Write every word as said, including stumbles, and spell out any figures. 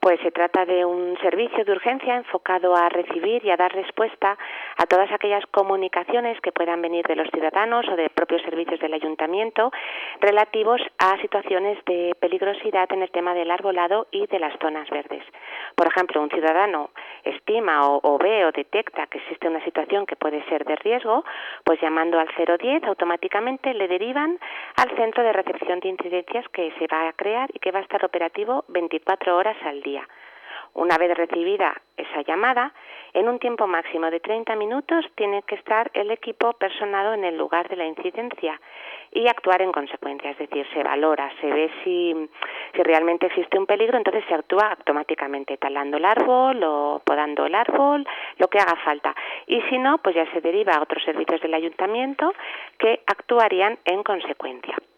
Pues se trata de un servicio de urgencia enfocado a recibir y a dar respuesta a todas aquellas comunicaciones que puedan venir de los ciudadanos o de propios servicios del ayuntamiento relativos a situaciones de peligrosidad en el tema del arbolado y de las zonas verdes. Por ejemplo, un ciudadano estima o, o ve o detecta que existe una situación que puede ser de riesgo, pues llamando al cero diez automáticamente le derivan al centro de recepción de incidencias que se va a crear y que va a estar operativo veinticuatro horas al día. Una vez recibida esa llamada, en un tiempo máximo de treinta minutos tiene que estar el equipo personado en el lugar de la incidencia y actuar en consecuencia, es decir, se valora, se ve si, si realmente existe un peligro, entonces se actúa automáticamente, talando el árbol o podando el árbol, lo que haga falta. Y si no, pues ya se deriva a otros servicios del ayuntamiento que actuarían en consecuencia.